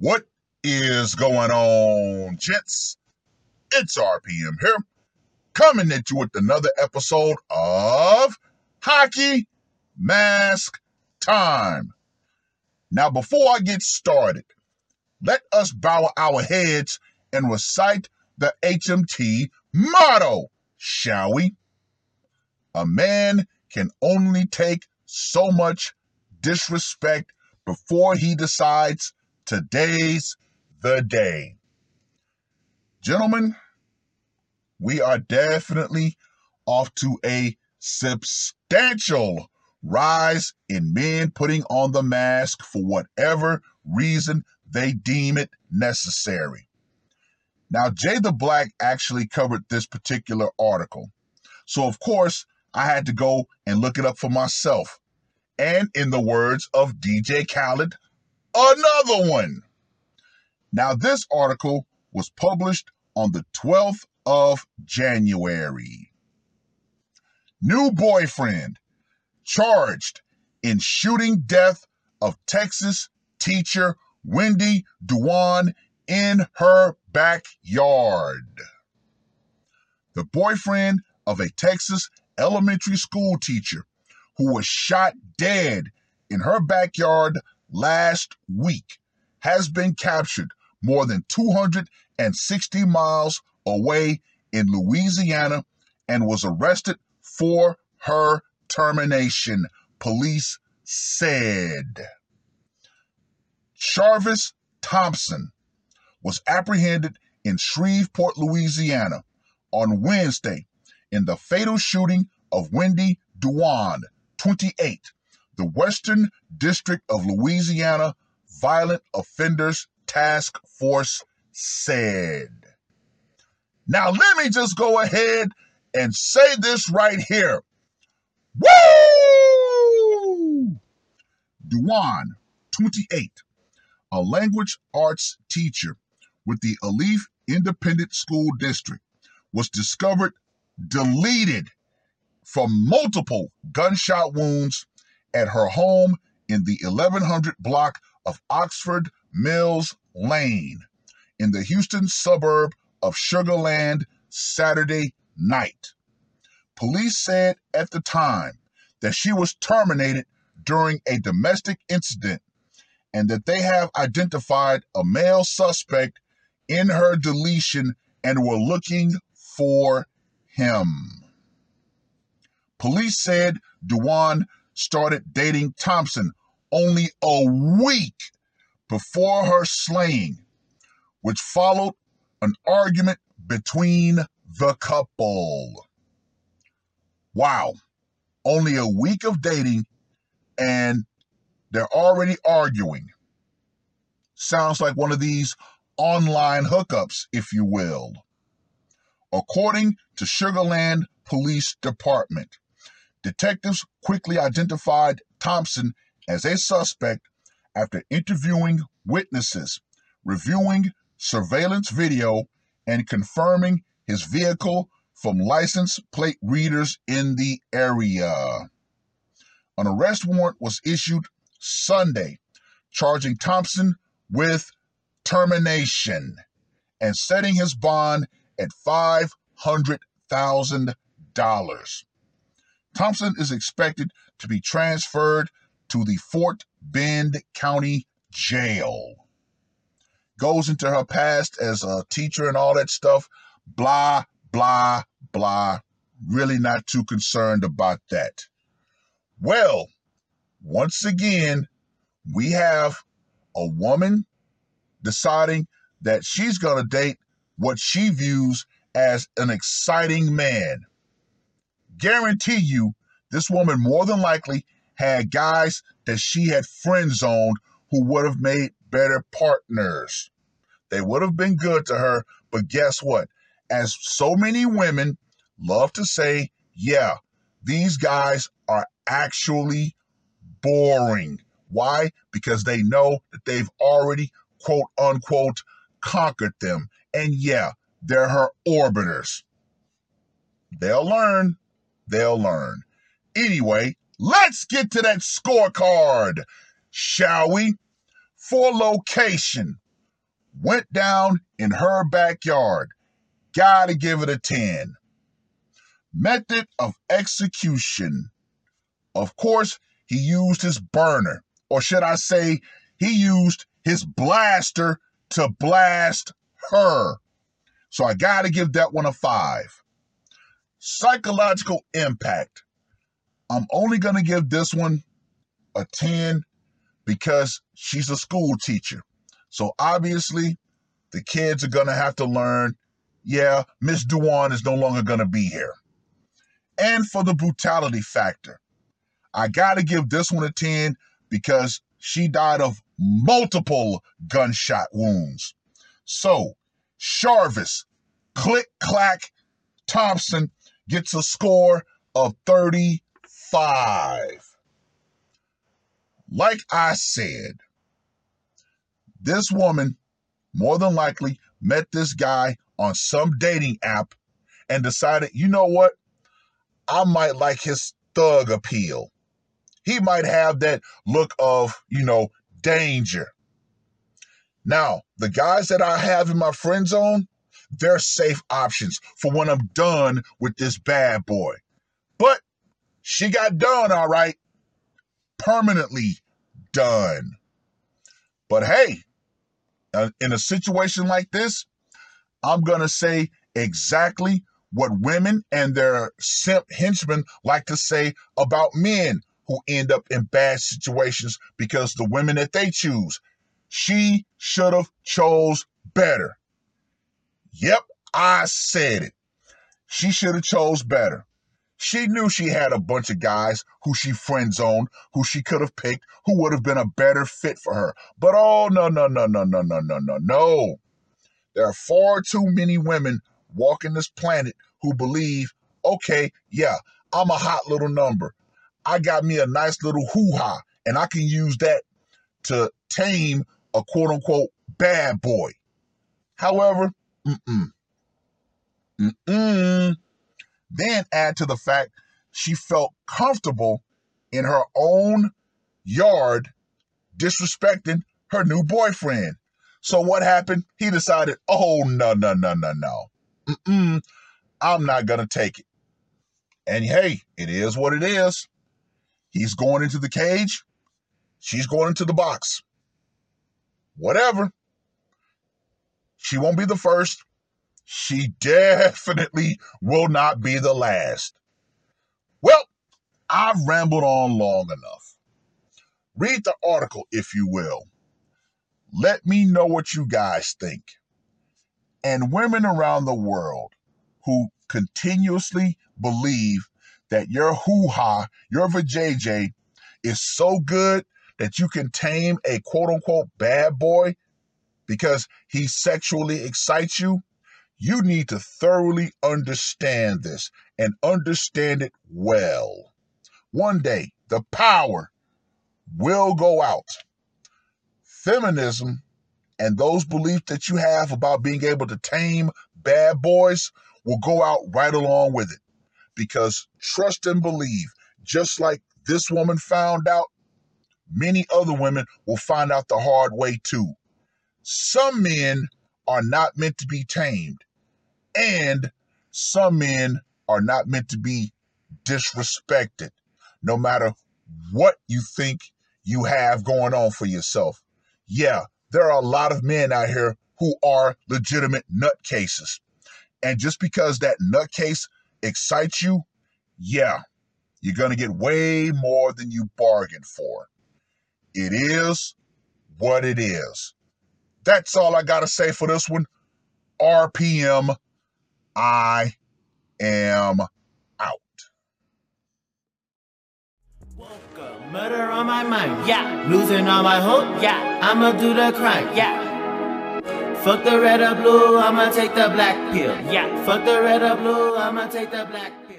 What is going on, gents? It's RPM here, coming at you with another episode of Hockey Mask Time. Now, before I get started, let us bow our heads and recite the HMT motto, shall we? A man can only take so much disrespect before he decides today's the day. Gentlemen, we are definitely off to a substantial rise in men putting on the mask for whatever reason they deem it necessary. Now, Jay the Black actually covered this particular article. So, of course, I had to go and look it up for myself. And in the words of DJ Khaled, another one. Now, this article was published on the 12th of January. New boyfriend charged in shooting death of Texas teacher Wendy Duan in her backyard. The boyfriend of a Texas elementary school teacher who was shot dead in her backyard last week has been captured more than 260 miles away in Louisiana and was arrested for her termination, police said. Charvis Thompson was apprehended in Shreveport, Louisiana on Wednesday in the fatal shooting of Wendy Duan, 28, the Western District of Louisiana Violent Offenders Task Force said. Now, let me just go ahead and say this right here. Woo! Duan, 28, a language arts teacher with the Alief Independent School District, was discovered deleted from multiple gunshot wounds at her home in the 1100 block of Oxford Mills Lane in the Houston suburb of Sugar Land Saturday night. Police said at the time that she was terminated during a domestic incident and that they have identified a male suspect in her deletion and were looking for him. Police said Duan started dating Thompson only a week before her slaying, which followed an argument between the couple. Wow, only a week of dating and they're already arguing. Sounds like one of these online hookups, if you will. According to Sugar Land Police Department, detectives quickly identified Thompson as a suspect after interviewing witnesses, reviewing surveillance video, and confirming his vehicle from license plate readers in the area. An arrest warrant was issued Sunday, charging Thompson with termination and setting his bond at $500,000. Thompson is expected to be transferred to the Fort Bend County Jail. Goes into her past as a teacher and all that stuff. Blah, blah, blah. Really not too concerned about that. Well, once again, we have a woman deciding that she's going to date what she views as an exciting man. Guarantee you, this woman more than likely had guys that she had friend zoned who would have made better partners. They would have been good to her, but guess what? As so many women love to say, yeah, these guys are actually boring. Why? Because they know that they've already, quote unquote, conquered them. And yeah, they're her orbiters. They'll learn. They'll learn. Anyway, let's get to that scorecard, shall we? For location, Went down in her backyard. Gotta give it a 10. Method of execution. Of course, he used his burner, or should I say, he used his blaster to blast her. So I gotta give that one a 5. Psychological impact. I'm only gonna give this one a 10 because she's a school teacher. So obviously, the kids are gonna have to learn, yeah, Miss Dewan is no longer gonna be here. And for the brutality factor, I gotta give this one a 10 because she died of multiple gunshot wounds. So, Charvis, Click Clack Thompson gets a score of 35. Like I said, this woman more than likely met this guy on some dating app and decided, you know what? I might like his thug appeal. He might have that look of, danger. Now, the guys that I have in my friend zone, they're safe options for when I'm done with this bad boy. But she got done, all right. Permanently done. But hey, in a situation like this, I'm going to say exactly what women and their simp henchmen like to say about men who end up in bad situations because the women that they choose. She should have chose better. Yep, I said it. She should have chose better. She knew she had a bunch of guys who she friend zoned, who she could have picked, who would have been a better fit for her. But oh, no. There are far too many women walking this planet who believe, okay, yeah, I'm a hot little number. I got me a nice little hoo-ha, and I can use that to tame a quote-unquote bad boy. However, then add to the fact she felt comfortable in her own yard disrespecting her new boyfriend. So what happened? He decided, oh, no. I'm not going to take it. And hey, it is what it is. He's going into the cage. She's going into the box. Whatever. She won't be the first. She definitely will not be the last. Well, I've rambled on long enough. Read the article, if you will. Let me know what you guys think. And women around the world who continuously believe that your hoo-ha, your vajayjay, is so good that you can tame a quote-unquote bad boy because he sexually excites you, you need to thoroughly understand this and understand it well. One day, the power will go out. Feminism and those beliefs that you have about being able to tame bad boys will go out right along with it. Because trust and believe, just like this woman found out, many other women will find out the hard way too. Some men are not meant to be tamed, and some men are not meant to be disrespected, no matter what you think you have going on for yourself. Yeah, there are a lot of men out here who are legitimate nutcases. And just because that nutcase excites you, yeah, you're going to get way more than you bargained for. It is what it is. That's all I got to say for this one. RPM, I am out. Murder on my mind, yeah. Losing all my hope, yeah. I'ma do the crime, yeah. Fuck the red or blue, I'ma take the black pill, yeah. Fuck the red or blue, I'ma take the black pill.